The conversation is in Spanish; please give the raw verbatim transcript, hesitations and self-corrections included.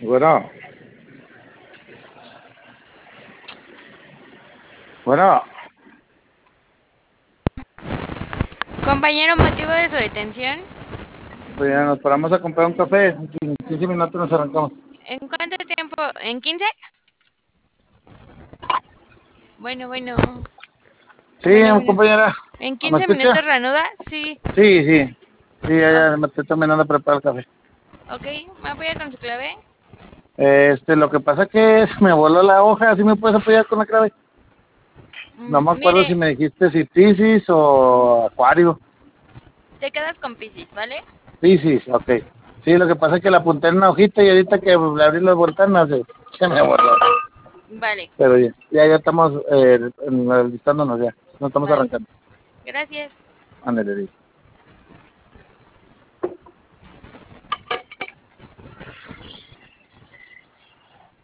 Bueno, bueno, Compañero, motivo de su detención. pues ya nos paramos a comprar un café. En quince minutos nos arrancamos. ¿En cuánto tiempo? ¿En quince? Bueno, bueno, Sí, bueno, bueno. compañera, ¿En ¿me quince escucha? minutos reanuda? Sí. Sí, sí, sí, ya, Oh, ya me estoy terminando de preparar el café. ok, ¿me apoya con su clave? Este, lo que pasa que se me voló la hoja, ¿sí me puedes apoyar con la clave? No Mm, me acuerdo si mire, me dijiste si Piscis o Acuario. te quedas con Piscis, ¿vale? Piscis, ok. Sí, lo que pasa es que la apunté en una hojita y ahorita que le abrí las ventanas se, se me voló. Vale, Pero ya, ya, ya estamos eh, en- listándonos ya, no estamos vale. arrancando. Gracias. Ándale,